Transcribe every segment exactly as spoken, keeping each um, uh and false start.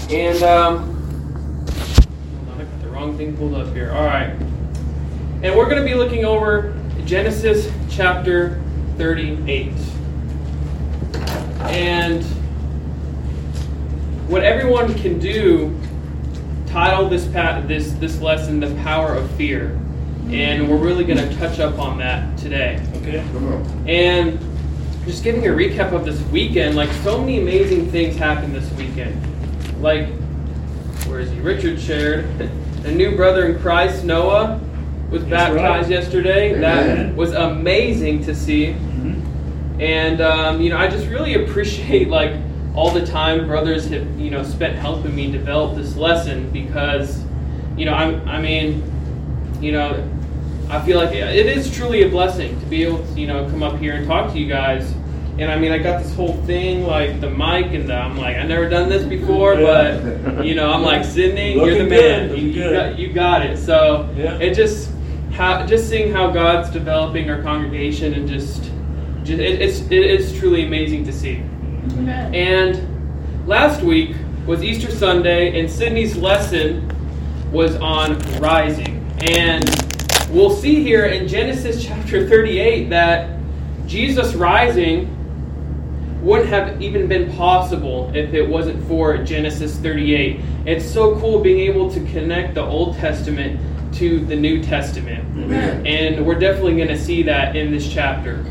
And, um, hold on, I got the wrong thing pulled up here. All right. And we're going to be looking over Genesis chapter thirty-eight. And what everyone can do, title this pat this this lesson "The Power of Fear," and we're really going to touch up on that today. Okay. And just giving a recap of this weekend, like so many amazing things happened this weekend. Like, where is he? Richard shared a new brother in Christ, Noah, was That's baptized right. yesterday. Amen. That was amazing to see. Mm-hmm. And um, you know, I just really appreciate like all the time brothers have you know spent helping me develop this lesson, because you know I'm I mean you know I feel like it is truly a blessing to be able to you know come up here and talk to you guys. And I mean, I got this whole thing like the mic and the, I'm like, I've never done this before, Yeah. but you know I'm like, Sydney, Looking you're the good, man. You, looking you good. got you got it. So Yeah. it just how just seeing how God's developing our congregation and just. Just, it, it's it is truly amazing to see. Amen. And last week was Easter Sunday, and Sydney's lesson was on rising. And we'll see here in Genesis chapter thirty-eight that Jesus rising wouldn't have even been possible if it wasn't for Genesis thirty-eight. It's so cool being able to connect the Old Testament to the New Testament. Amen. And we're definitely going to see that in this chapter.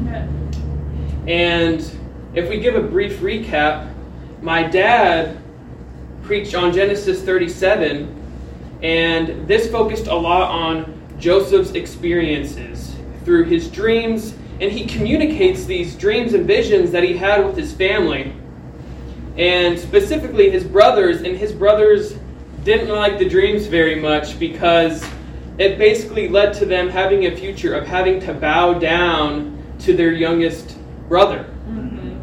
And if we give a brief recap, my dad preached on Genesis thirty-seven, and this focused a lot on Joseph's experiences through his dreams, and he communicates these dreams and visions that he had with his family, and specifically his brothers, and his brothers didn't like the dreams very much because it basically led to them having a future of having to bow down to their youngest brother. Mm-hmm.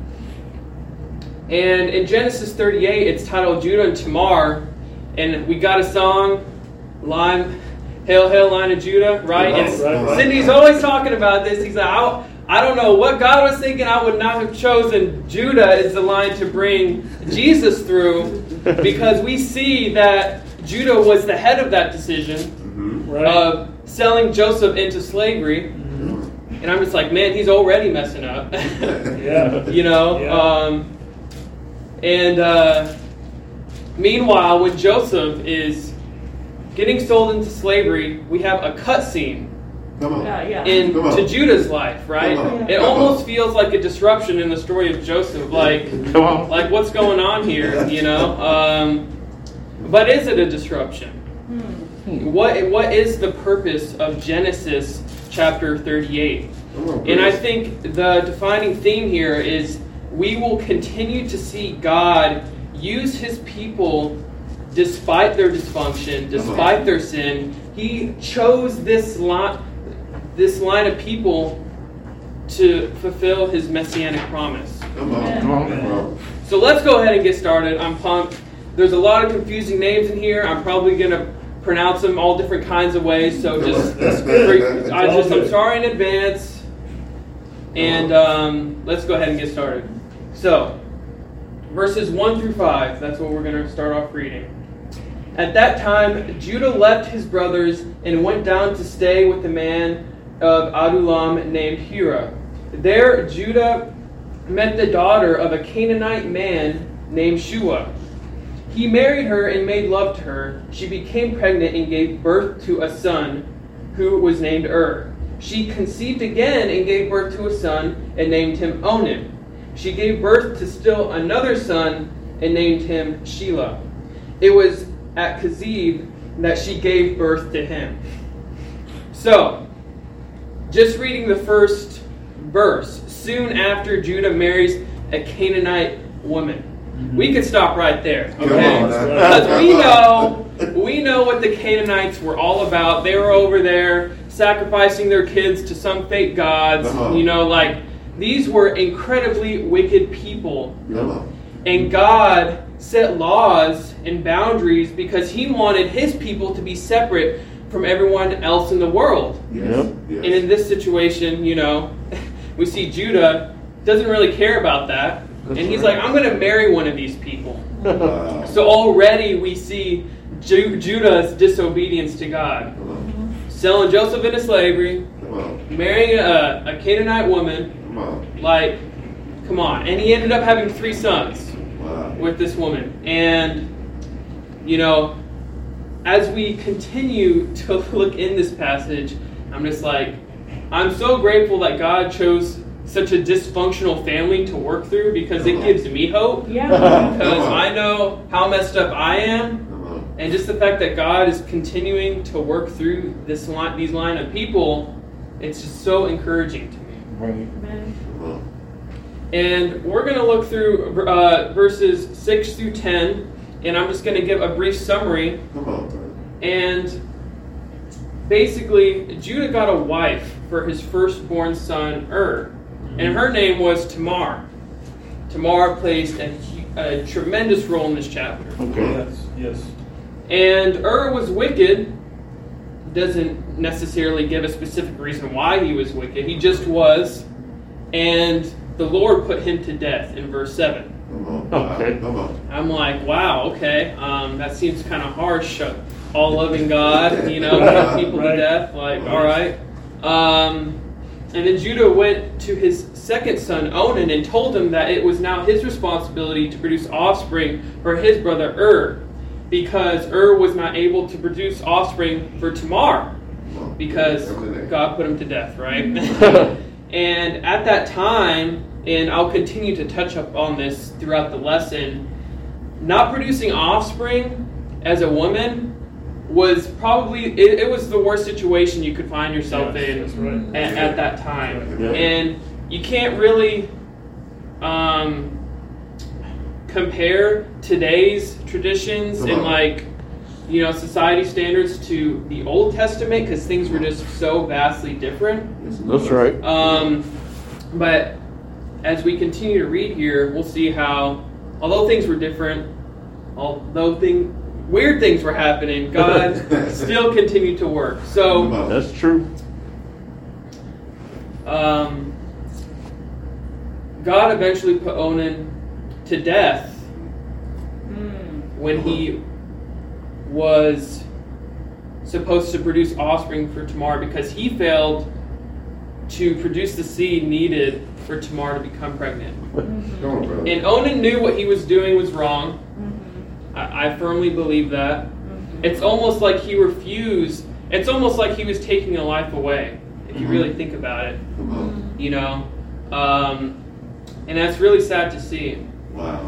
And in Genesis thirty-eight, it's titled Judah and Tamar, and we got a song, Line, Hail, Hail, Line of Judah, right? Right, And right, right. Cindy's always talking about this. He's like, I, I don't know what God was thinking. I would not have chosen Judah as the line to bring Jesus through, because we see that Judah was the head of that decision Right. of selling Joseph into slavery. And I'm just like, man, he's already messing up. Yeah. You know? Yeah. Um, and uh, meanwhile, when Joseph is getting sold into slavery, we have a cutscene Come on. Yeah, yeah. into Come on. Judah's life, right? Come on. It Come almost on. feels like a disruption in the story of Joseph. Like, Come on. like what's going on here, you know? Um, but is it a disruption? Hmm. What What is the purpose of Genesis chapter thirty-eight? Come on, And I Chris. think the defining theme here is we will continue to see God use his people despite their dysfunction, despite their sin. He chose this line, this line of people to fulfill his messianic promise. Come on. Come on. Come on. So let's go ahead and get started. I'm pumped. There's a lot of confusing names in here. I'm probably going to pronounce them all different kinds of ways. So just, That's good. I That's just, all I'm good. sorry in advance. And um, let's go ahead and get started. So, verses one through five, that's what we're going to start off reading. At that time, Judah left his brothers and went down to stay with a man of Adullam named Hira. There, Judah met the daughter of a Canaanite man named Shua. He married her and made love to her. She became pregnant and gave birth to a son who was named Ur. She conceived again and gave birth to a son and named him Onan. She gave birth to still another son and named him Shelah. It was at Kazib that she gave birth to him. So, just reading the first verse, soon after Judah marries a Canaanite woman. Mm-hmm. We could stop right there, Come okay? on. Because we know, we know what the Canaanites were all about. They were over there sacrificing their kids to some fake gods. Come on. You know, like, these were incredibly wicked people. Come on. And God set laws and boundaries because he wanted his people to be separate from everyone else in the world. Yes. Yep. Yes. And in this situation, you know, we see Judah doesn't really care about that. And he's like, I'm going to marry one of these people. Wow. So already we see Ju- Judah's disobedience to God. Come on. Selling Joseph into slavery, Come on. marrying a, a Canaanite woman. Come on. Like, come on. And he ended up having three sons Wow. with this woman. And, you know, as we continue to look in this passage, I'm just like, I'm so grateful that God chose such a dysfunctional family to work through, because it gives me hope. Yeah. Because I know how messed up I am. Come on. And just the fact that God is continuing to work through this line, these line of people, it's just so encouraging to me. Right. Amen. Come on. And we're going to look through uh, verses six through ten, and I'm just going to give a brief summary. Come on. Brother. And basically, Judah got a wife for his firstborn son, Ur, and her name was Tamar. Tamar plays a, a tremendous role in this chapter. Okay. Yes. Yes. And Ur was wicked. Doesn't necessarily give a specific reason why he was wicked. He just was. And the Lord put him to death in verse seven. Come on. Wow. Okay. Come on. I'm like, wow, okay. Um, that seems kind of harsh. All-loving God, you know, putting people Right. to death. Like, all right. Um, and then Judah went to his second son, Onan, and told him that it was now his responsibility to produce offspring for his brother Ur, because Ur was not able to produce offspring for Tamar, Come on. because Come on. God put him to death, right? And at that time, and I'll continue to touch up on this throughout the lesson, not producing offspring as a woman was probably, it, it was the worst situation you could find yourself Yes, in that's right. at, at that time. Yeah. And you can't really um, compare today's traditions Come and on. like, you know, society standards to the Old Testament, because things were just so vastly different. That's right. Um, but as we continue to read here, we'll see how, although things were different, although thing, weird things were happening, God still continued to work. Come So, on. That's true. um, God eventually put Onan to death Mm. when he was supposed to produce offspring for Tamar, because he failed to produce the seed needed for Tamar to become pregnant. Come on, brother. And Onan knew what he was doing was wrong. Mhm. I, I firmly believe that. Mhm. It's almost like he refused. It's almost like he was taking a life away, if you Mhm. really think about it. Come on. You know? Um, and that's really sad to see. Wow.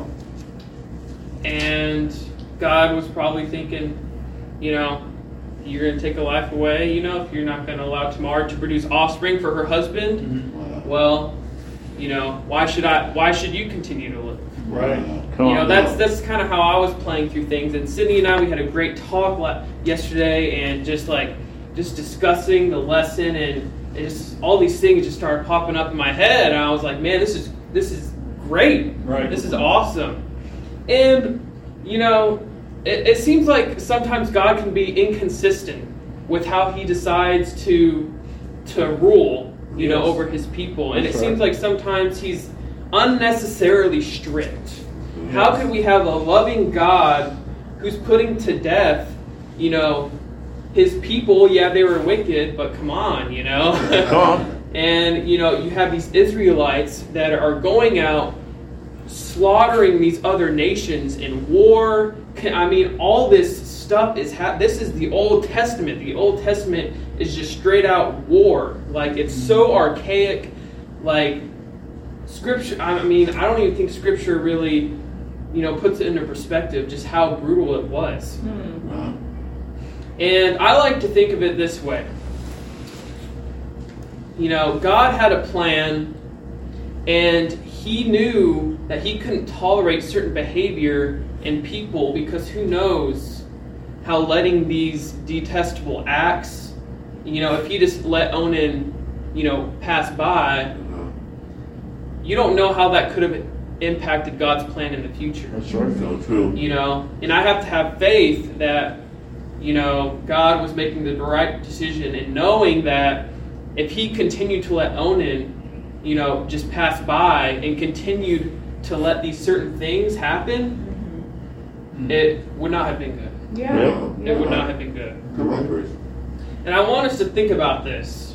And God was probably thinking, you know, you're going to take a life away, you know, if you're not going to allow Tamar to produce offspring for her husband. Wow. Well, you know, why should I? Why should you continue to live? Right. Wow. Come You know, on. that's that's kind of how I was playing through things. And Sydney and I, we had a great talk la- yesterday, and just like just discussing the lesson, and it just all these things just started popping up in my head, and I was like, man, this is this is great. Right. This is awesome. And you know, it, it seems like sometimes God can be inconsistent with how He decides to to rule, you know, Yes. over His people, and That's it right. seems like sometimes He's unnecessarily strict. How could we have a loving God who's putting to death, you know, His people? Yeah, they were wicked, but come on, you know. Come on. And you know, you have these Israelites that are going out slaughtering these other nations in war. I mean, all this stuff is ha- this is the Old Testament. The Old Testament is just straight out war. Like, it's so archaic. Like, Scripture, I mean, I don't even think Scripture really, you know, puts it into perspective just how brutal it was. Mm. Wow. And I like to think of it this way. You know, God had a plan, and He knew that He couldn't tolerate certain behavior in people, because who knows how letting these detestable acts, you know, if He just let Onan, you know, pass by, Uh-huh. you don't know how that could have impacted God's plan in the future. That's right. So true. You know, and I have to have faith that, you know, God was making the right decision, and knowing that if He continued to let Onan, you know, just pass by and continued to let these certain things happen, it would not have been good. Yeah. Yeah. It would not have been good. Come on, Bruce. And I want us to think about this.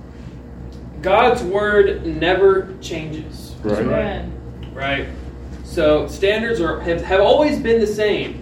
God's word never changes, Right. Amen. right? So standards are have, have always been the same.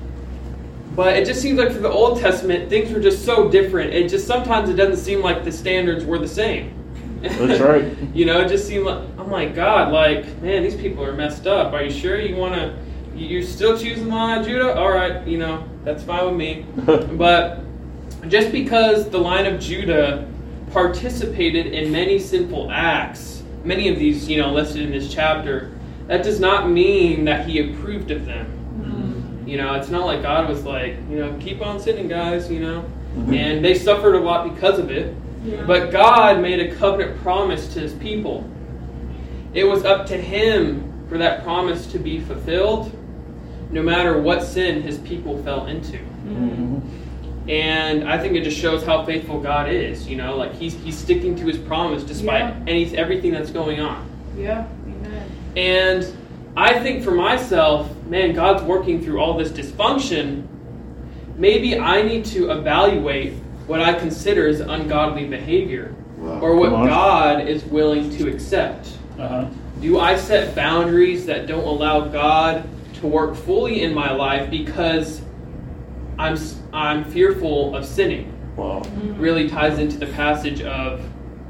But it just seems like for the Old Testament, things were just so different. It just sometimes it doesn't seem like the standards were the same. That's right. You know, it just seemed like, oh my God, like, man, these people are messed up. Are you sure you want to, you're still choosing the line of Judah? All right, you know, that's fine with me. But just because the line of Judah participated in many sinful acts, many of these, you know, listed in this chapter, that does not mean that he approved of them. You know, it's not like God was like, you know, keep on sinning, guys, you know. Mhm. And they suffered a lot because of it. Yeah. But God made a covenant promise to his people. It was up to him for that promise to be fulfilled, no matter what sin his people fell into. Mhm. And I think it just shows how faithful God is. You know, like he's he's sticking to his promise despite Yeah. any everything that's going on. Yeah. Amen. And I think for myself, man, God's working through all this dysfunction. Maybe I need to evaluate what I consider as ungodly behavior, Wow. or what Come on. God is willing to accept. Uh-huh. Do I set boundaries that don't allow God to work fully in my life because I'm I'm fearful of sinning? Wow. Mhm. Really ties into the passage of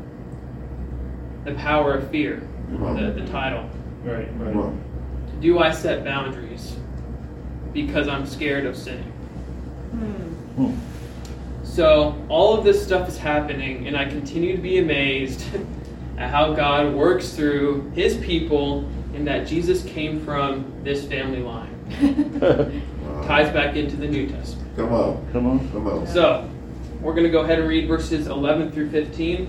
the power of fear, the, the title. Right, Come right. on. Do I set boundaries because I'm scared of sinning? Hmm. Hmm. So all of this stuff is happening, and I continue to be amazed at how God works through his people and that Jesus came from this family line. Wow. Ties back into the New Testament. Come on. Come on. Come on. So we're going to go ahead and read verses eleven through fifteen.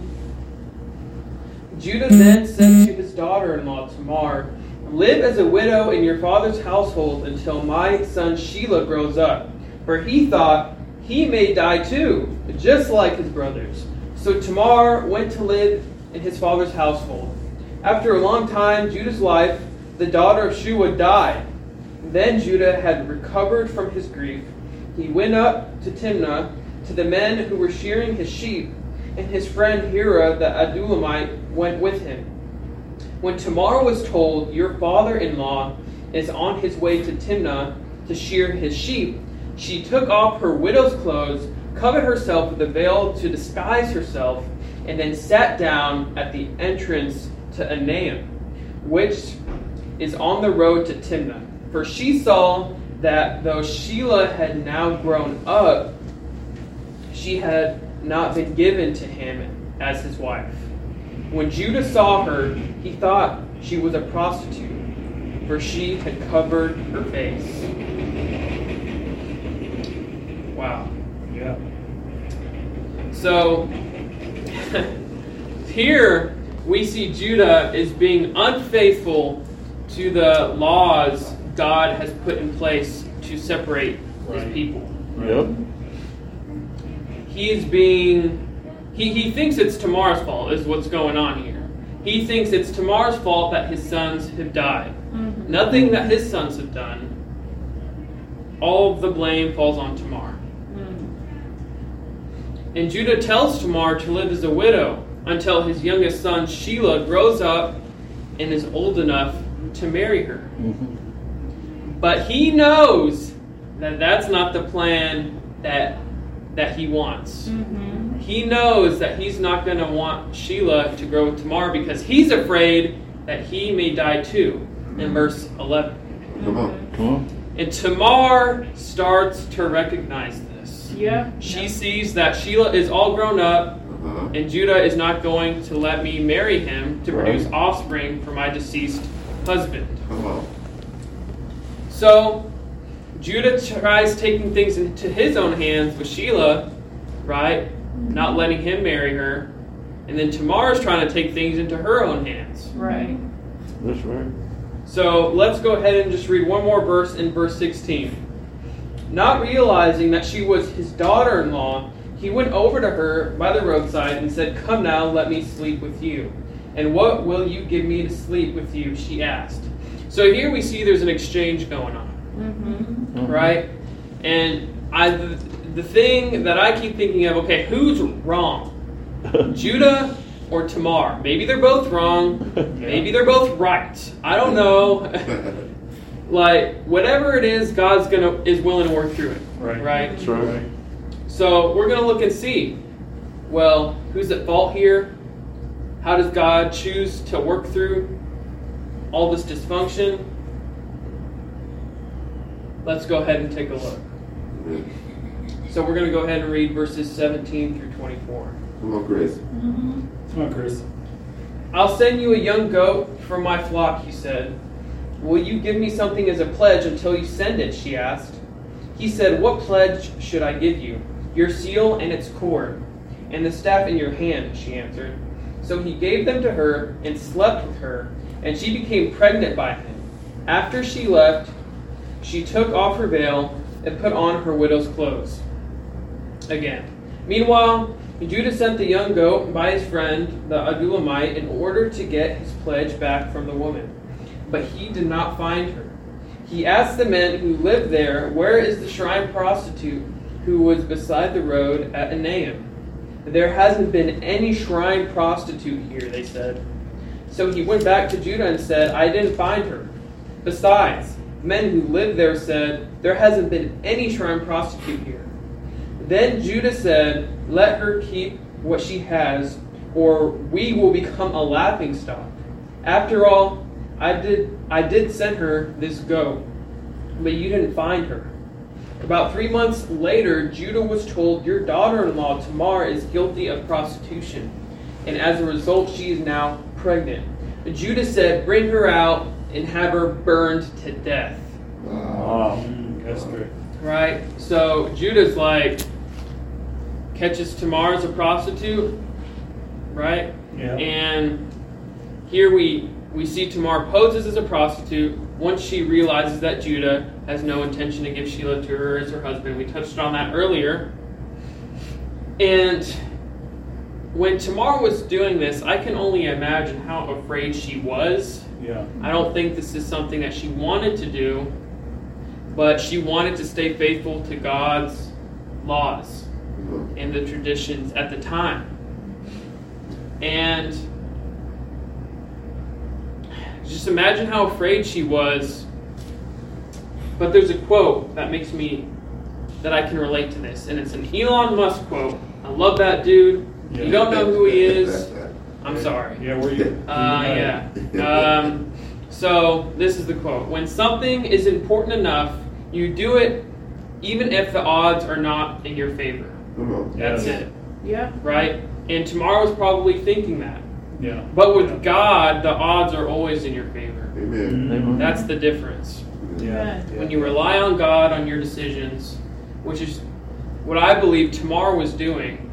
Judah then said to his daughter-in-law Tamar, "Live as a widow in your father's household until my son Shelah grows up." For he thought, he may die too, just like his brothers. So Tamar went to live in his father's household. After a long time, Judah's wife, the daughter of Shua, died. Then Judah had recovered from his grief. He went up to Timnah to the men who were shearing his sheep, and his friend Hira the Adullamite went with him. When Tamar was told, "Your father-in-law is on his way to Timnah to shear his sheep," she took off her widow's clothes, covered herself with a veil to disguise herself, and then sat down at the entrance to Anaim, which is on the road to Timnah. For she saw that though Shelah had now grown up, she had not been given to him as his wife. When Judah saw her, he thought she was a prostitute, for she had covered her face. Wow. Yeah. So, here we see Judah is being unfaithful to the laws God has put in place to separate his Right. people. Yep. He's being, he, he thinks it's Tamar's fault is what's going on here. He thinks it's Tamar's fault that his sons have died. Mhm. Nothing that his sons have done. All of the blame falls on Tamar. Mhm. And Judah tells Tamar to live as a widow until his youngest son Shelah grows up and is old enough to marry her. Mm-hmm. But he knows that that's not the plan that that he wants. Mhm. He knows that he's not going to want Shelah to grow with Tamar because he's afraid that he may die too, in verse eleven. Come on. Come on. And Tamar starts to recognize this. Yeah. She sees that Shelah is all grown up, Uh-huh. and Judah is not going to let me marry him to Right. produce offspring for my deceased husband. Come on. So Judah tries taking things into his own hands with Shelah, right? Not letting him marry her. And then Tamar is trying to take things into her own hands. Right. That's right. So let's go ahead and just read one more verse in verse sixteen. Not realizing that she was his daughter-in-law, he went over to her by the roadside and said, "Come now, let me sleep with you." "And what will you give me to sleep with you?" she asked. So here we see there's an exchange going on. Mm-hmm. right? And I, the, the thing that I keep thinking of, okay, who's wrong? Judah or Tamar? Maybe they're both wrong. Maybe they're both right. I don't know. Like, whatever it is, God's gonna is willing to work through it. Right. Right? That's right. So we're going to look and see, well, who's at fault here? How does God choose to work through all this dysfunction? Let's go ahead and take a look. So we're going to go ahead and read verses seventeen through twenty-four. Come on, Chris. Mm-hmm. Come on, Chris. I'll send you a young goat from my flock, he said. Will you give me something as a pledge until you send it, she asked. He said, what pledge should I give you? Your seal and its cord, and the staff in your hand, she answered. So he gave them to her and slept with her, and she became pregnant by him. After she left, she took off her veil and put on her widow's clothes. Again. Meanwhile, Judah sent the young goat by his friend, the Adulamite, in order to get his pledge back from the woman. But he did not find her. He asked the men who lived there, where is the shrine prostitute who was beside the road at Enaim? There hasn't been any shrine prostitute here, they said. So he went back to Judah and said, I didn't find her. Besides, men who lived there said, there hasn't been any shrine prostitute here. Then Judah said, let her keep what she has, or we will become a laughingstock. After all, I did I did send her this goat, but you didn't find her. About three months later, Judah was told, your daughter-in-law Tamar is guilty of prostitution, and as a result, she is now pregnant. Judah said, bring her out and have her burned to death. Wow. Mm, that's strict. Right? So Judah's like, catches Tamar as a prostitute, right? Yeah. And here we we see Tamar poses as a prostitute once she realizes that Judah has no intention to give Shelah to her as her husband. We touched on that earlier. And when Tamar was doing this, I can only imagine how afraid she was. Yeah. I don't think this is something that she wanted to do, but she wanted to stay faithful to God's laws and the traditions at the time. And just imagine how afraid she was. But there's a quote that makes me, that I can relate to this, and it's an Elon Musk quote. I love that dude. Yeah. You don't know who he is, I'm sorry. Yeah, where you? Uh, yeah. Um, so this is the quote. When something is important enough, you do it even if the odds are not in your favor. Come on. That's Yes. it, Yeah. right? And Tamar was probably thinking that. Yeah. But with Yeah. God, the odds are always in your favor. Amen. Mhm. That's the difference. Yeah. When you rely on God on your decisions, which is what I believe Tamar was doing,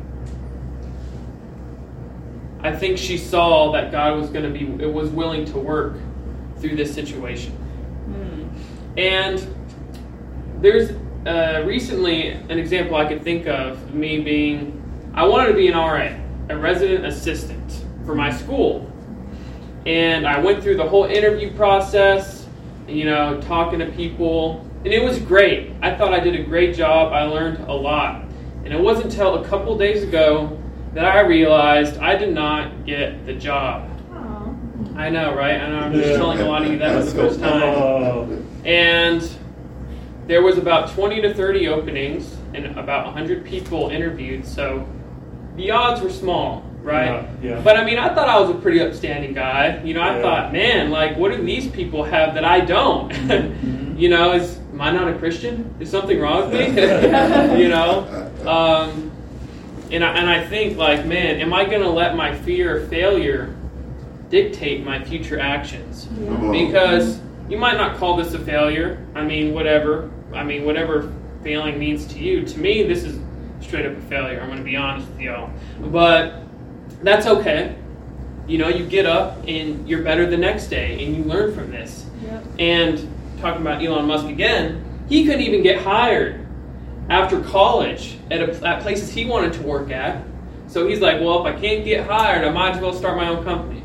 I think she saw that God was going to be, it was willing to work through this situation. Mm. And there's uh, recently an example I could think of me being, I wanted to be an R A, a resident assistant for my school. And I went through the whole interview process, you know, talking to people, and it was great. I thought I did a great job. I learned a lot. And it wasn't until a couple days ago that I realized I did not get the job. Oh. I know, right? I know I'm just Yeah. telling a lot of you that was the first time. Oh. And there was about twenty to thirty openings and about one hundred people interviewed, so the odds were small, right? Yeah, yeah. But I mean, I thought I was a pretty upstanding guy. You know, I Yeah. thought, man, like, what do these people have that I don't? Mhm. You know, is am I not a Christian? Is something wrong with me? You know? Um, and, I, and I think, like, man, am I going to let my fear of failure dictate my future actions? Come on. Because you might not call this a failure. I mean, whatever. I mean, whatever failing means to you. To me, this is straight up a failure. I'm going to be honest with y'all. But that's okay. You know, you get up and you're better the next day and you learn from this. Yep. And talking about Elon Musk again, he couldn't even get hired after college at, a, at places he wanted to work at. So he's like, well, if I can't get hired, I might as well start my own company.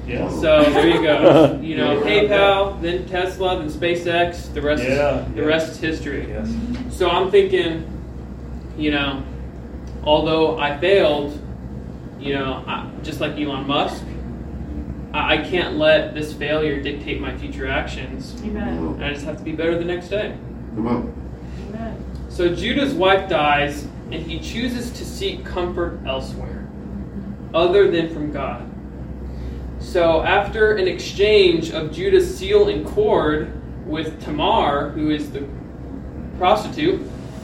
Yeah. So there you go. You know, PayPal, then Tesla, then SpaceX. The rest, Yeah, is, the yeah. rest is history. Yes. So I'm thinking, you know, although I failed, you know, I, just like Elon Musk, I, I can't let this failure dictate my future actions. Amen. I just have to be better the next day. Come on. Amen. So Judah's wife dies, and he chooses to seek comfort elsewhere, other than from God. So after an exchange of Judah's seal and cord with Tamar, who is the prostitute,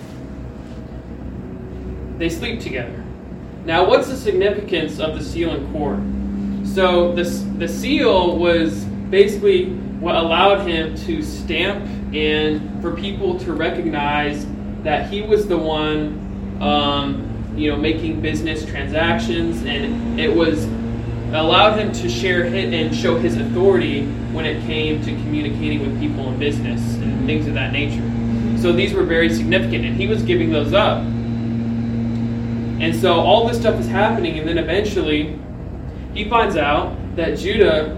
they sleep together. Now, what's the significance of the seal and cord? So the, the seal was basically what allowed him to stamp and for people to recognize that he was the one, um, you know, making business transactions, and it was allowed him to share his, and show his authority when it came to communicating with people in business and things of that nature. So these were very significant, and he was giving those up. And so all this stuff is happening, and then eventually he finds out that Judah,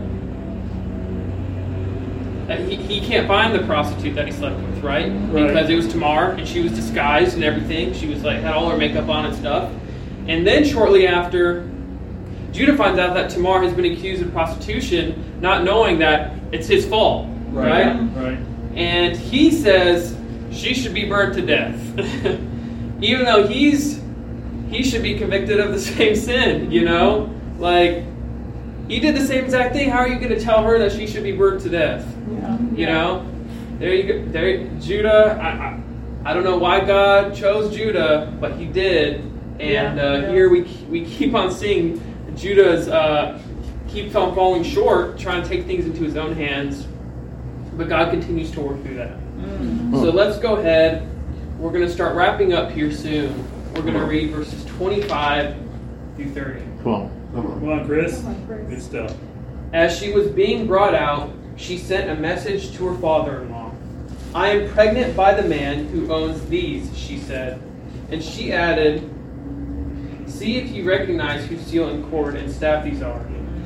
that he, he can't find the prostitute that he slept with, right? Right. Because it was Tamar, and she was disguised and everything. She was like, had all her makeup on and stuff. And then shortly after, Judah finds out that Tamar has been accused of prostitution, not knowing that it's his fault, right? Right. And he says she should be burned to death. Even though he's he should be convicted of the same sin, you know? Like, he did the same exact thing. How are you going to tell her that she should be burned to death? Yeah. You know? There you go. There, Judah, I, I, I don't know why God chose Judah, but he did. And Yeah, uh, yeah. here we we keep on seeing Judah's uh, keeps on falling short, trying to take things into his own hands. But God continues to work through that. Mm. So let's go ahead. We're going to start wrapping up here soon. We're going to read verses twenty-five through thirty. Come on. Come on. Come on, Chris. Come on, Chris. Good stuff. As she was being brought out, she sent a message to her father-in-law. I am pregnant by the man who owns these, she said. And she added, see if you recognize whose seal and cord and staff these are.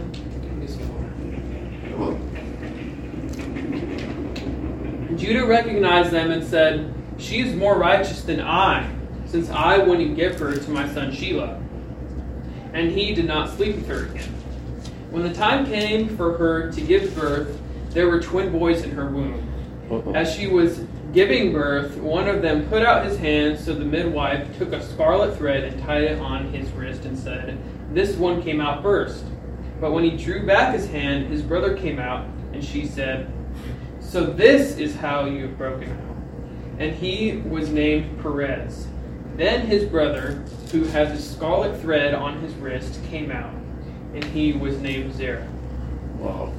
Come on. Judah recognized them and said, she is more righteous than I, since I wouldn't give her to my son Shelah. And he did not sleep with her again. When the time came for her to give birth, there were twin boys in her womb. Uh-oh. As she was giving birth, one of them put out his hand, so the midwife took a scarlet thread and tied it on his wrist and said, this one came out first. But when he drew back his hand, his brother came out, and she said, so this is how you have broken out. And he was named Perez. Then his brother, who has a scarlet thread on his wrist, came out, and he was named Zerah. Wow.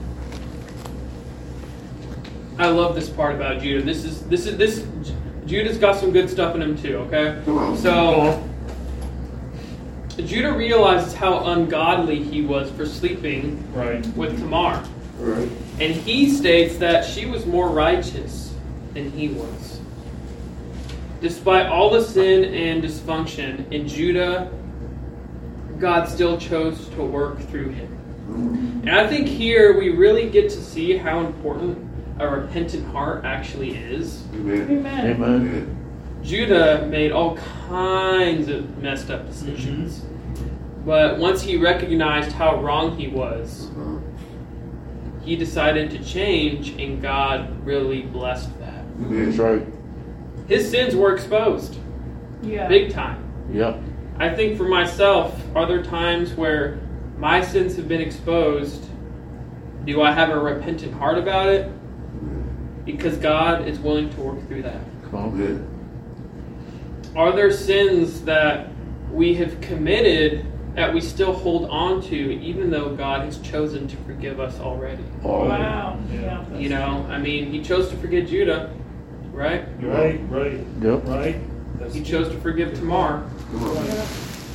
I love this part about Judah. This is this is this Judah's got some good stuff in him too, okay? Come on. So Judah realizes how ungodly he was for sleeping Right. with Tamar. All right. And he states that she was more righteous than he was. Despite all the sin and dysfunction in Judah, God still chose to work through him. And I think here we really get to see how important a repentant heart actually is. Amen. Amen. Amen. Amen. Judah made all kinds of messed up decisions. But once he recognized how wrong he was, Uh-huh. he decided to change, and God really blessed that. That's Amen. right. His sins were exposed, Yeah. big time. Yep. I think for myself, are there times where my sins have been exposed? Do I have a repentant heart about it? Because God is willing to work through that. Come on. Amen. Are there sins that we have committed that we still hold on to, even though God has chosen to forgive us already? Oh, Wow. Yeah. You know, I mean, he chose to forgive Judah, right? Right, right, Yep. right. That's He chose to forgive Tamar. Come on. Yeah.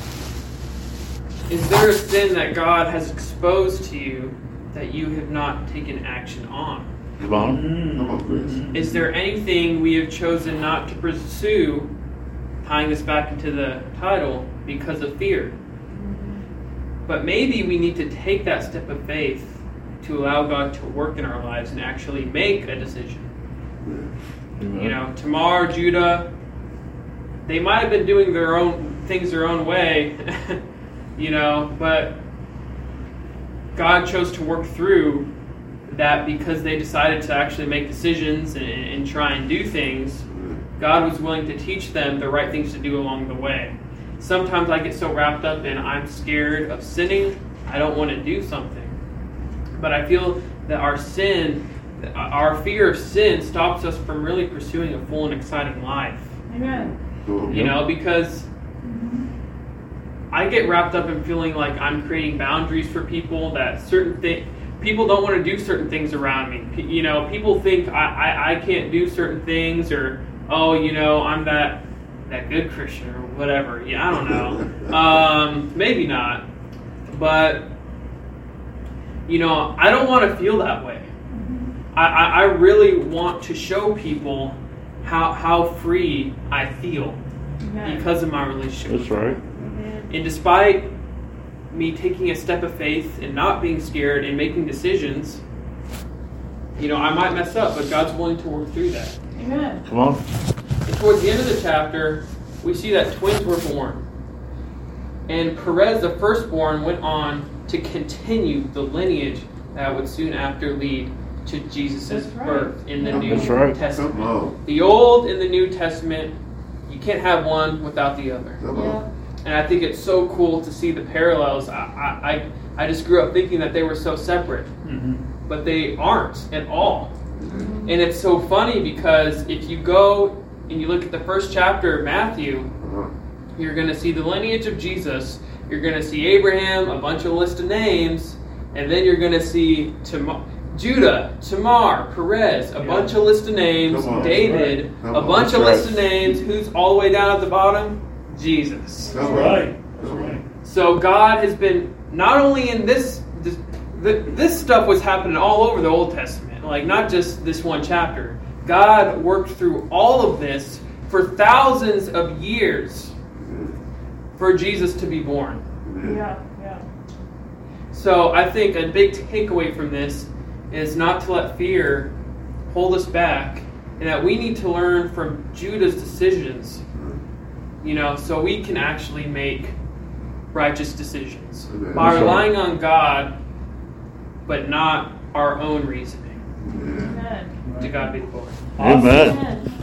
Is there a sin that God has exposed to you that you have not taken action on? Come on. Come on, Chris. Is there anything we have chosen not to pursue, tying this back into the title, because of fear? But maybe we need to take that step of faith to allow God to work in our lives and actually make a decision. Amen. You know, Tamar, Judah, they might have been doing their own things their own way, you know, but God chose to work through that because they decided to actually make decisions and, and try and do things. God was willing to teach them the right things to do along the way. Sometimes I get so wrapped up in I'm scared of sinning, I don't want to do something. But I feel that our sin, our fear of sin stops us from really pursuing a full and exciting life. Amen. You know, because I get wrapped up in feeling like I'm creating boundaries for people, that certain things, people don't want to do certain things around me. P- You know, people think I, I, I can't do certain things, or, oh, you know, I'm that that good Christian or whatever. Yeah, I don't know. um, maybe not. But, you know, I don't want to feel that way. I, I, I really want to show people how how free I feel Amen. because of my relationship That's with God. right. Amen. And despite me taking a step of faith and not being scared and making decisions, you know, I might mess up, but God's willing to work through that. Amen. Come on. And towards the end of the chapter, we see that twins were born. And Perez, the firstborn, went on to continue the lineage that would soon after lead to Jesus' That's right. birth in the New That's right. Testament. Come on. The Old and the New Testament, you can't have one without the other. Come Yeah. on. And I think it's so cool to see the parallels. I, I, I I just grew up thinking that they were so separate, Mm-hmm. but they aren't at all. And it's so funny because if you go and you look at the first chapter of Matthew, Uh-huh. you're going to see the lineage of Jesus. You're going to see Abraham, a bunch of list of names, and then you're going to see Tamar, Judah, Tamar, Perez, a Yeah. bunch of list of names, Come on. David, Come a on. bunch of That's list of names. Who's all the way down at the bottom? Jesus. Come That's on. right. That's right. So God has been not only in this, this, the, this stuff was happening all over the Old Testament, like not just this one chapter. God worked through all of this for thousands of years for Jesus to be born. Yeah. Yeah. So I think a big takeaway from this is not to let fear hold us back, and that we need to learn from Judah's decisions, you know, so we can actually make righteous decisions Amen. by That's right. relying on God, but not our own reasoning. Amen. To God be the glory. Amen. Amen.